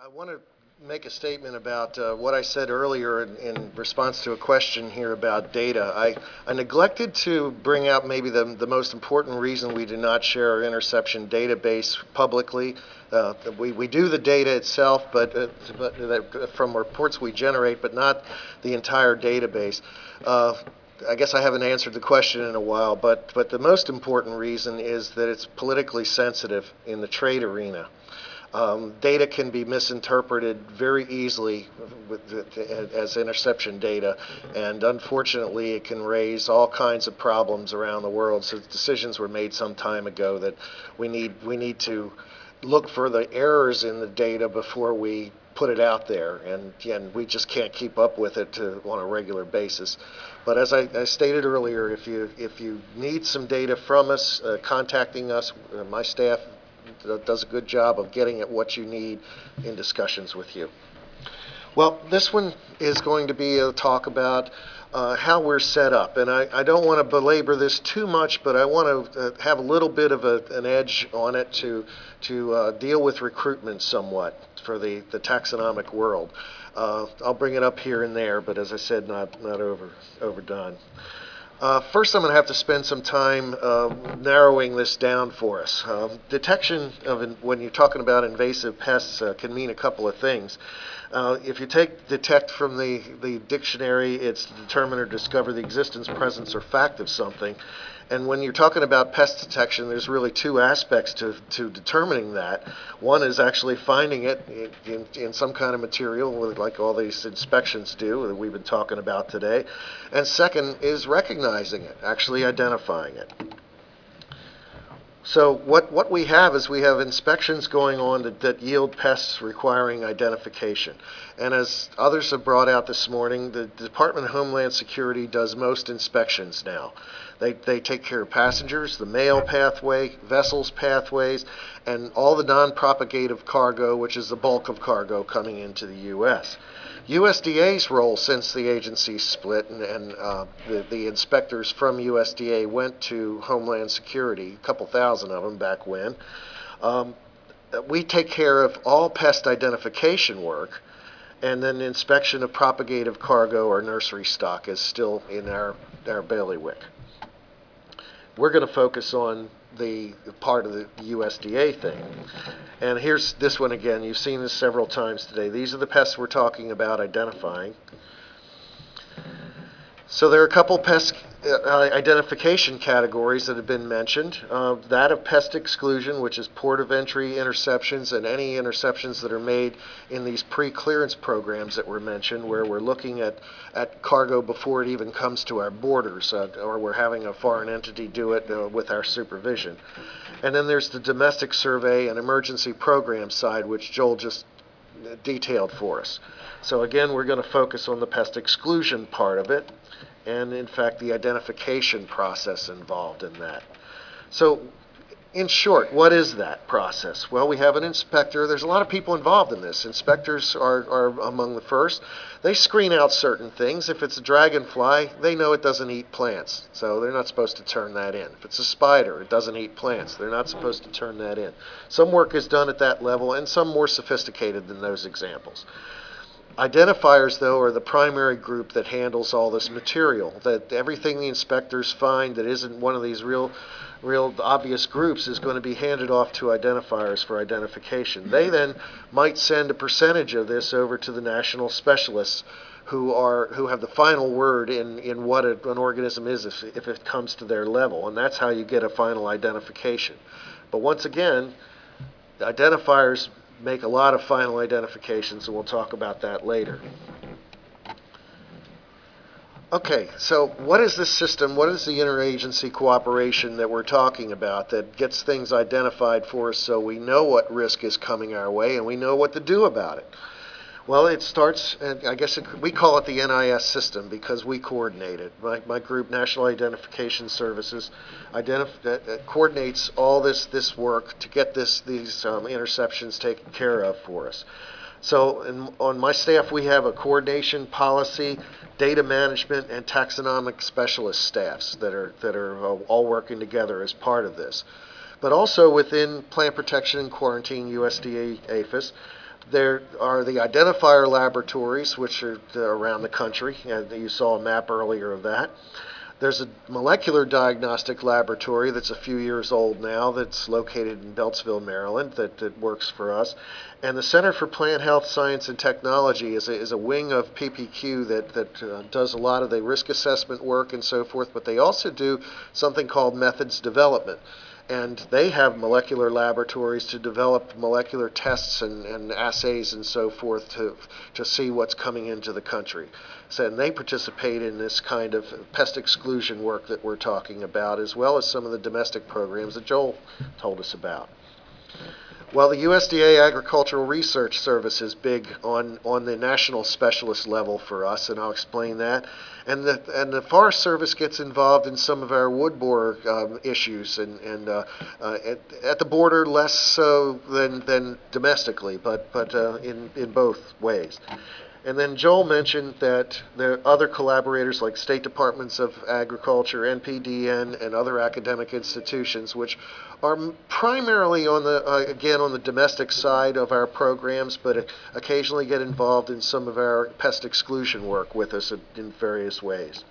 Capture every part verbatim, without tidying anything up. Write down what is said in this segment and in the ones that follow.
I want to make a statement about uh, what I said earlier in, in response to a question here about data. I, I neglected to bring out maybe the, the most important reason we do not share our interception database publicly. Uh, we, we do the data itself, but, uh, but that, from reports we generate, but not the entire database. Uh, I guess I haven't answered the question in a while, but, but the most important reason is that it's politically sensitive in the trade arena. Um, data can be misinterpreted very easily with, as interception data, and unfortunately it can raise all kinds of problems around the world. So decisions were made some time ago that we need, we need to look for the errors in the data before we put it out there, and again, we just can't keep up with it to, on a regular basis. But as I, I stated earlier, if you if you need some data from us, uh, contacting us, uh, my staff does a good job of getting at what you need in discussions with you. Well, this one is going to be a talk about uh, how we're set up. And I, I don't want to belabor this too much, but I want to uh, have a little bit of a, an edge on it to, to uh, deal with recruitment somewhat for the, the taxonomic world. Uh, I'll bring it up here and there, but as I said, not, not over, overdone. Uh, first, I'm going to have to spend some time uh, narrowing this down for us. Uh, detection of, in, when you're talking about invasive pests, uh, can mean a couple of things. Uh, if you take detect from the, the dictionary, it's to determine or discover the existence, presence, or fact of something. And when you're talking about pest detection, there's really two aspects to, to determining that. One is actually finding it in, in some kind of material, like all these inspections do that we've been talking about today. And second is recognizing it, actually identifying it. So what, what we have is we have inspections going on that, that yield pests requiring identification. And as others have brought out this morning, the Department of Homeland Security does most inspections now. They, they take care of passengers, the mail pathway, vessels pathways, and all the non-propagative cargo, which is the bulk of cargo coming into the U S U S D A's role since the agency split and, and uh, the, the inspectors from U S D A went to Homeland Security, a couple thousand of them back when. Um, we take care of all pest identification work, and then inspection of propagative cargo or nursery stock is still in our, our bailiwick. We're going to focus on the part of the U S D A thing. And here's this one again. You've seen this several times today. These are the pests we're talking about identifying. So there are a couple pest uh, identification categories that have been mentioned. Uh, that of pest exclusion, which is port of entry interceptions and any interceptions that are made in these pre-clearance programs that were mentioned, where we're looking at, at cargo before it even comes to our borders, uh, or we're having a foreign entity do it uh, with our supervision. And then there's the domestic survey and emergency program side, which Joel just detailed for us. So again, we're going to focus on the pest exclusion part of it, and in fact the identification process involved in that. So in short, what is that process? Well, we have an inspector. There's a lot of people involved in this. Inspectors are, are among the first. They screen out certain things. If it's a dragonfly, they know it doesn't eat plants, so they're not supposed to turn that in. If it's a spider, it doesn't eat plants. They're not supposed to turn that in. Some work is done at that level, and some more sophisticated than those examples. Identifiers, though, are the primary group that handles all this material. That everything the inspectors find that isn't one of these real, real obvious groups is going to be handed off to identifiers for identification. They then might send a percentage of this over to the national specialists who are who have the final word in, in what a, an organism is if, if it comes to their level. And that's how you get a final identification. But once again, the identifiers make a lot of final identifications, and we'll talk about that later. Okay, so what is this system? What is the interagency cooperation that we're talking about that gets things identified for us so we know what risk is coming our way and we know what to do about it? Well, it starts, and I guess it, we call it the N I S system because we coordinate it. My, my group, National Identification Services, identif uh, coordinates all this, this work to get this, these um, interceptions taken care of for us. So in, on my staff, we have a coordination policy, data management, and taxonomic specialist staffs that are, that are uh, all working together as part of this. But also within Plant Protection and Quarantine, U S D A, APHIS, There are the identifier laboratories, which are around the country, and you saw a map earlier of that. There's a molecular diagnostic laboratory that's a few years old now that's located in Beltsville, Maryland, that, that works for us. And the Center for Plant Health Science and Technology is a, is a wing of P P Q that, that uh, does a lot of the risk assessment work and so forth, but they also do something called methods development. And they have molecular laboratories to develop molecular tests and, and assays and so forth to, to see what's coming into the country. So, and they participate in this kind of pest exclusion work that we're talking about, as well as some of the domestic programs that Joel told us about. Well, the U S D A Agricultural Research Service is big on, on the national specialist level for us, and I'll explain that. And the, and the Forest Service gets involved in some of our wood borer um, issues, and, and uh, uh, at, at the border less so than, than domestically, but, but uh, in, in both ways. And then Joel mentioned that there are other collaborators like State Departments of Agriculture, N P D N, and other academic institutions, which are primarily on the, uh, again, on the domestic side of our programs, but occasionally get involved in some of our pest exclusion work with us in various ways.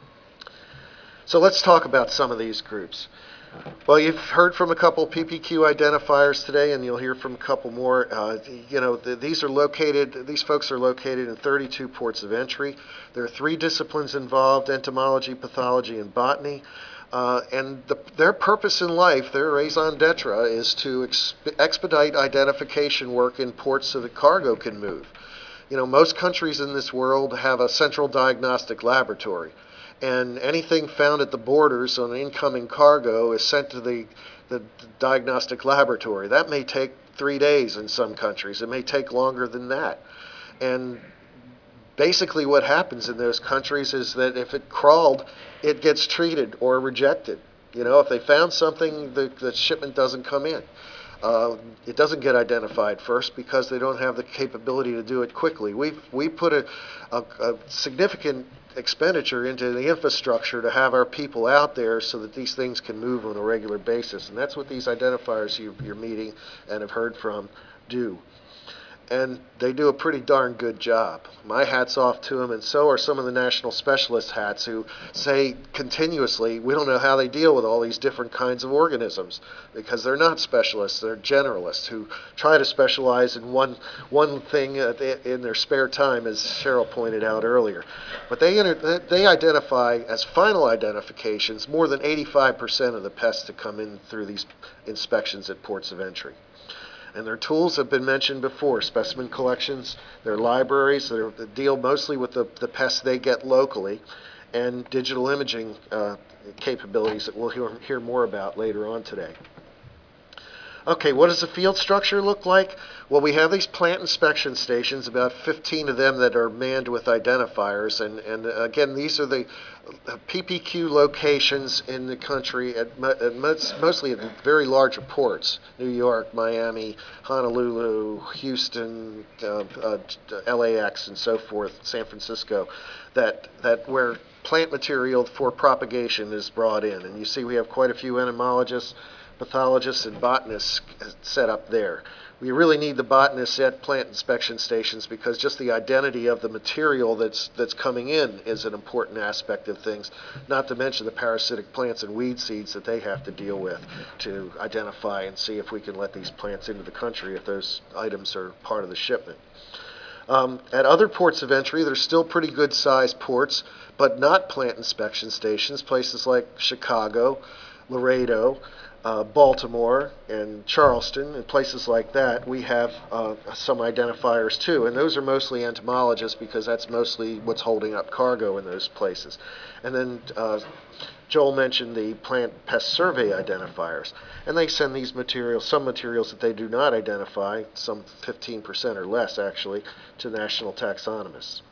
So let's talk about some of these groups. Well, you've heard from a couple P P Q identifiers today, and you'll hear from a couple more. Uh, you know, the, these are located, these folks are located in thirty-two ports of entry. There are three disciplines involved: entomology, pathology, and botany. Uh, and the, their purpose in life, their raison d'etre, is to exp expedite identification work in ports so that cargo can move. You know, most countries in this world have a central diagnostic laboratory, and anything found at the borders on incoming cargo is sent to the, the diagnostic laboratory. That may take three days in some countries. It may take longer than that. And basically what happens in those countries is that if it crawled, it gets treated or rejected. You know, if they found something, the, the shipment doesn't come in. Uh, it doesn't get identified first because they don't have the capability to do it quickly. We've we put a, a, a significant expenditure into the infrastructure to have our people out there so that these things can move on a regular basis. And that's what these identifiers you, you're meeting and have heard from do. And they do a pretty darn good job. My hat's off to them, and so are some of the national specialist hats who say continuously, we don't know how they deal with all these different kinds of organisms, because they're not specialists, they're generalists who try to specialize in one, one thing in their spare time, as Cheryl pointed out earlier. But they, they identify as final identifications more than eighty-five percent of the pests that come in through these inspections at ports of entry. And their tools have been mentioned before: specimen collections, their libraries that deal mostly with the, the pests they get locally, and digital imaging uh, capabilities that we'll hear, hear more about later on today. Okay, what does the field structure look like? Well, we have these plant inspection stations, about fifteen of them that are manned with identifiers, and, and again, these are the P P Q locations in the country, at, at most, mostly at very large ports: New York, Miami, Honolulu, Houston, uh, uh, L A X, and so forth, San Francisco, that, that where plant material for propagation is brought in. And you see we have quite a few entomologists, pathologists, and botanists set up there. We really need the botanists at plant inspection stations because just the identity of the material that's that's coming in is an important aspect of things, not to mention the parasitic plants and weed seeds that they have to deal with to identify and see if we can let these plants into the country if those items are part of the shipment. Um, at other ports of entry, there's still pretty good sized ports, but not plant inspection stations, places like Chicago, Laredo, Uh, Baltimore, and Charleston, and places like that. We have uh, some identifiers too, and those are mostly entomologists because that's mostly what's holding up cargo in those places. And then uh, Joel mentioned the plant pest survey identifiers, and they send these materials, some materials that they do not identify, some fifteen percent or less actually, to national taxonomists.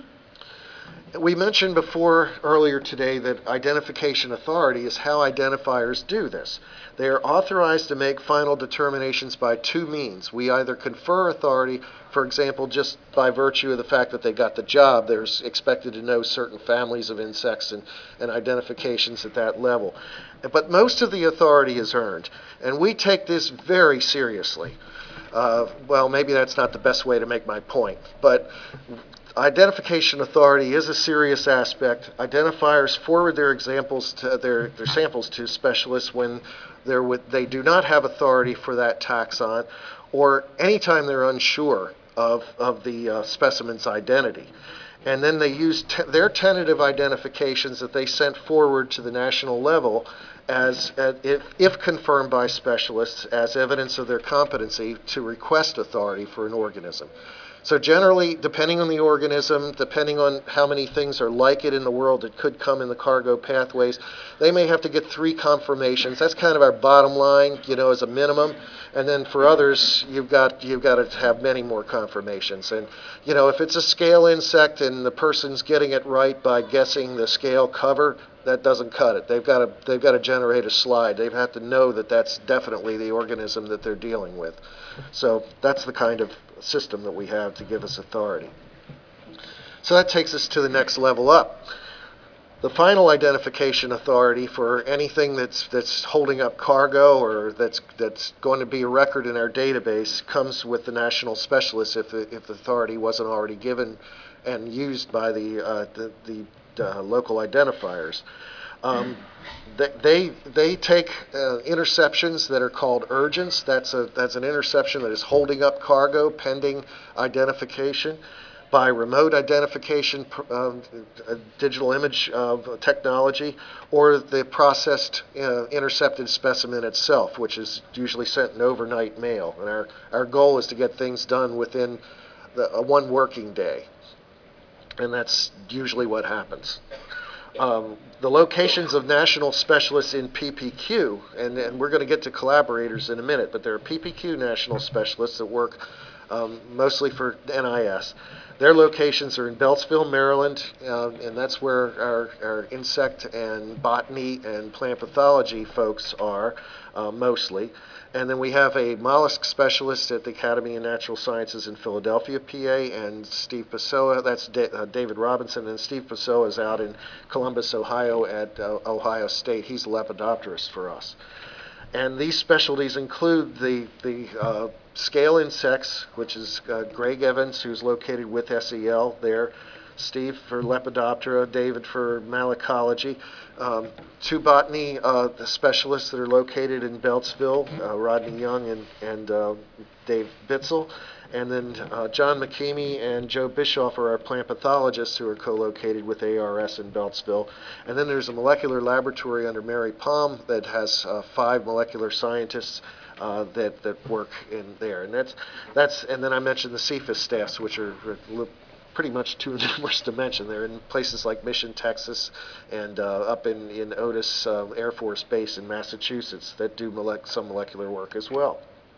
We mentioned before earlier today that identification authority is how identifiers do this. They are authorized to make final determinations by two means. We either confer authority, for example, just by virtue of the fact that they got the job, they're expected to know certain families of insects and, and identifications at that level. But most of the authority is earned, and we take this very seriously. Uh, well, maybe that's not the best way to make my point, but identification authority is a serious aspect. Identifiers forward their examples to their, their samples to specialists when they're with, they do not have authority for that taxon, or anytime they're unsure of, of the uh, specimen's identity. And then they use te their tentative identifications that they sent forward to the national level as, uh, if, if confirmed by specialists, as evidence of their competency to request authority for an organism. So generally, depending on the organism, depending on how many things are like it in the world that could come in the cargo pathways, they may have to get three confirmations. That's kind of our bottom line, you know, as a minimum. And then for others, you've got you've got to have many more confirmations. And you know, if it's a scale insect and the person's getting it right by guessing the scale cover, that doesn't cut it. They've got to they've got to generate a slide. They have to know that that's definitely the organism that they're dealing with. So that's the kind of system that we have to give us authority. So that takes us to the next level up. The final identification authority for anything that's that's holding up cargo or that's that's going to be a record in our database comes with the national specialist if the, if the authority wasn't already given and used by the uh, the, the uh, local identifiers. Um, They, they take uh, interceptions that are called urgents. That's, a, that's an interception that is holding up cargo pending identification by remote identification, uh, digital image uh, technology, or the processed uh, intercepted specimen itself, which is usually sent in overnight mail. And our, our goal is to get things done within the, uh, one working day. And that's usually what happens. Um, the locations of national specialists in P P Q, and, and we're going to get to collaborators in a minute, but there are P P Q national specialists that work um, mostly for N I S. Their locations are in Beltsville, Maryland, uh, and that's where our, our insect and botany and plant pathology folks are uh, mostly. And then we have a mollusk specialist at the Academy of Natural Sciences in Philadelphia, P A, and Steve Pessoa, that's da uh, David Robinson, and Steve Pessoa is out in Columbus, Ohio at uh, Ohio State. He's a lepidopterist for us. And these specialties include the, the uh, scale insects, which is uh, Greg Evans, who's located with S E L there, Steve for Lepidoptera, David for Malacology. Um, two botany uh, specialists that are located in Beltsville, uh, Rodney Young and, and uh, Dave Bitzel. And then uh, John McKeamy and Joe Bischoff are our plant pathologists who are co-located with A R S in Beltsville. And then there's a molecular laboratory under Mary Palm that has uh, five molecular scientists uh, that, that work in there. And that's, that's, and then I mentioned the C F I S staffs, which are pretty much too numerous to mention. They're in places like Mission, Texas, and uh, up in, in Otis uh, Air Force Base in Massachusetts that do molec some molecular work as well.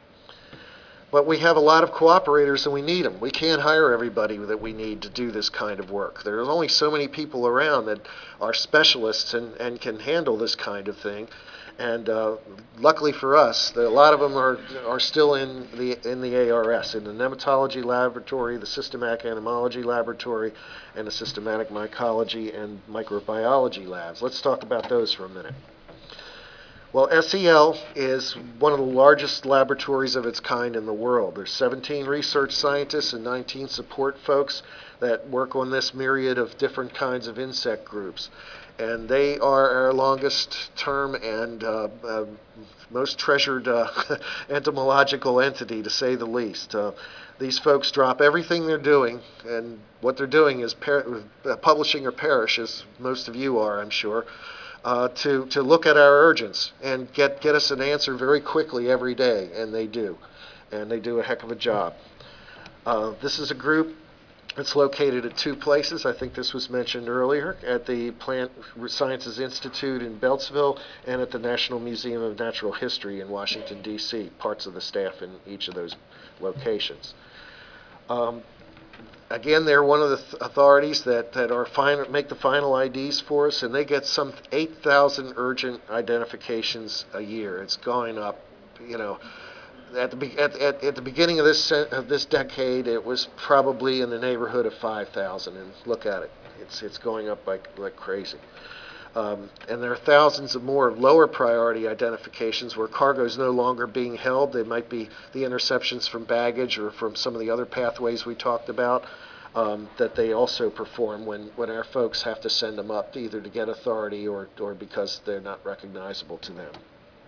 But we have a lot of cooperators and we need them. We can't hire everybody that we need to do this kind of work. There's only so many people around that are specialists and, and can handle this kind of thing. And uh, luckily for us, the, a lot of them are, are still in the, in the A R S, in the nematology laboratory, the systematic entomology laboratory, and the systematic mycology and microbiology labs. Let's talk about those for a minute. Well, S E L is one of the largest laboratories of its kind in the world. There's seventeen research scientists and nineteen support folks that work on this myriad of different kinds of insect groups. And they are our longest term and uh, uh, most treasured uh, entomological entity, to say the least. Uh, these folks drop everything they're doing, and what they're doing is per uh, publishing or perish, as most of you are, I'm sure, uh, to, to look at our urgents and get, get us an answer very quickly every day, and they do. And they do a heck of a job. Uh, this is a group. It's located at two places. I think this was mentioned earlier, at the Plant Sciences Institute in Beltsville and at the National Museum of Natural History in Washington, D C, parts of the staff in each of those locations. Um, again, they're one of the th authorities that, that are final, make the final I Ds for us, and they get some eight thousand urgent identifications a year. It's going up, you know. At the, at, at, at the beginning of this, of this decade, it was probably in the neighborhood of five thousand, and look at it. It's, it's going up like, like crazy. Um, and there are thousands of more lower priority identifications where cargo is no longer being held. They might be the interceptions from baggage or from some of the other pathways we talked about um, that they also perform when, when our folks have to send them up either to get authority or, or because they're not recognizable to them.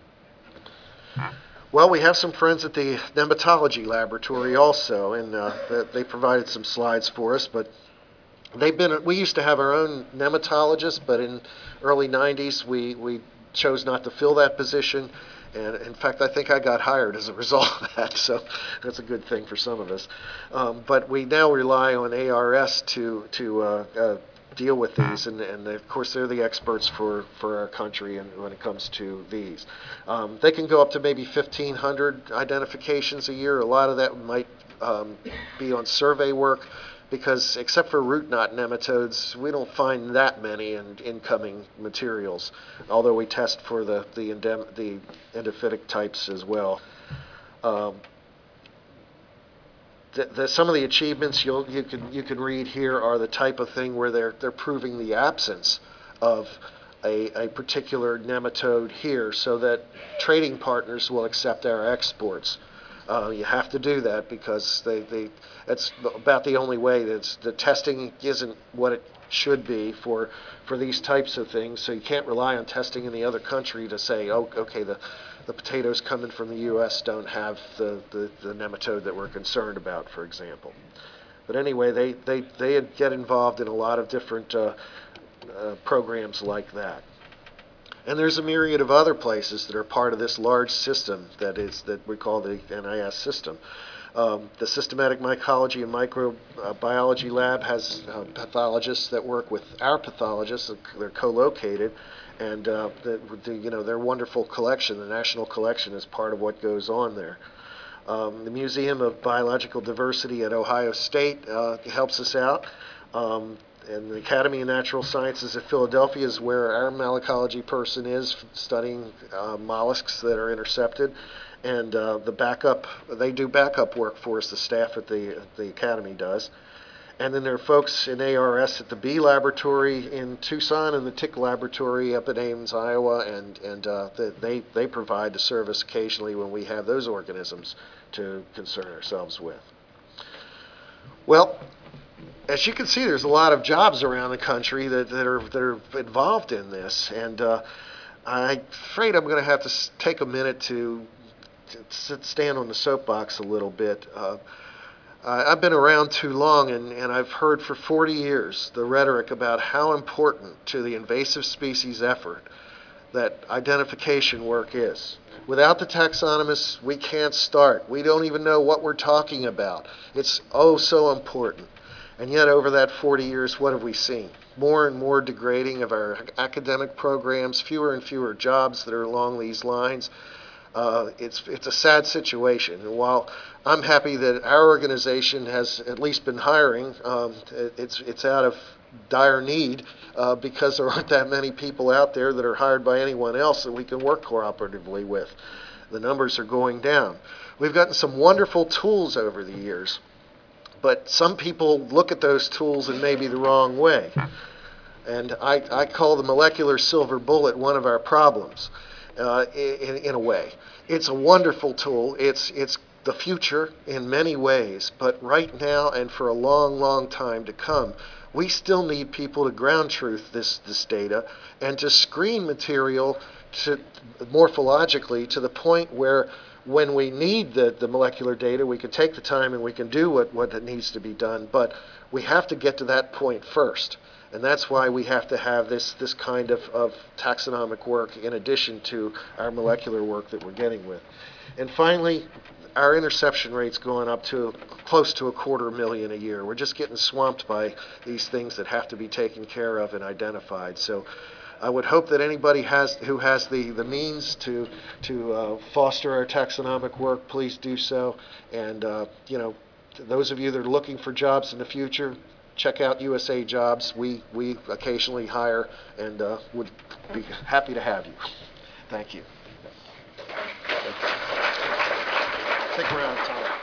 Well, we have some friends at the nematology laboratory also, and uh, they provided some slides for us, but they've been, we used to have our own nematologist, but in early nineties, we, we chose not to fill that position. And in fact, I think I got hired as a result of that, so that's a good thing for some of us. Um, but we now rely on A R S to, to uh, uh, deal with these, and, and of course they're the experts for, for our country and when it comes to these. Um, they can go up to maybe fifteen hundred identifications a year. A lot of that might um, be on survey work, because except for root knot nematodes, we don't find that many in incoming materials, although we test for the, the, endem the endophytic types as well. Um, the, the, some of the achievements you'll, you, can, you can read here are the type of thing where they're, they're proving the absence of a, a particular nematode here so that trading partners will accept our exports. Uh, you have to do that because they, they, that's about the only way. That's, the testing isn't what it should be for, for these types of things, so you can't rely on testing in the other country to say, oh, okay, the, the potatoes coming from the U S don't have the, the, the nematode that we're concerned about, for example. But anyway, they, they, they get involved in a lot of different uh, uh, programs like that. And there's a myriad of other places that are part of this large system that is that we call the N I S system. Um, the Systematic Mycology and Microbiology Lab has uh, pathologists that work with our pathologists. They're co-located, and uh, the, the, you know, their wonderful collection, the national collection, is part of what goes on there. Um, the Museum of Biological Diversity at Ohio State uh, helps us out. Um, And the Academy of Natural Sciences at Philadelphia is where our malacology person is studying uh, mollusks that are intercepted. And uh, the backup, they do backup work for us, the staff at the, the Academy does. And then there are folks in A R S at the Bee Laboratory in Tucson and the Tick Laboratory up in Ames, Iowa, and, and uh, they, they provide the service occasionally when we have those organisms to concern ourselves with. Well, as you can see, there's a lot of jobs around the country that, that, are, that are involved in this, and uh, I'm afraid I'm going to have to take a minute to, to sit, stand on the soapbox a little bit. Uh, I've been around too long, and, and I've heard for forty years the rhetoric about how important to the invasive species effort that identification work is. Without the taxonomists, we can't start. We don't even know what we're talking about. It's oh so important. And yet over that forty years, what have we seen? More and more degrading of our academic programs, fewer and fewer jobs that are along these lines. Uh, it's, it's a sad situation. And while I'm happy that our organization has at least been hiring, um, it's, it's out of dire need uh, because there aren't that many people out there that are hired by anyone else that we can work cooperatively with. The numbers are going down. We've gotten some wonderful tools over the years, but some people look at those tools in maybe the wrong way. And I, I call the molecular silver bullet one of our problems uh, in, in a way. It's a wonderful tool. It's, it's the future in many ways, but right now and for a long, long time to come, we still need people to ground truth this, this data and to screen material to, morphologically to the point where when we need the, the molecular data, we can take the time and we can do what, what needs to be done, but we have to get to that point first. And that's why we have to have this, this kind of, of taxonomic work in addition to our molecular work that we're getting with. And finally, our interception rate's going up to close to a quarter million a year. We're just getting swamped by these things that have to be taken care of and identified. So I would hope that anybody has who has the, the means to, to uh, foster our taxonomic work, please do so. And uh, you know, those of you that are looking for jobs in the future, check out U S A Jobs. We, we occasionally hire and uh, would be happy to have you. Thank you. Thank you. I think we're out of time.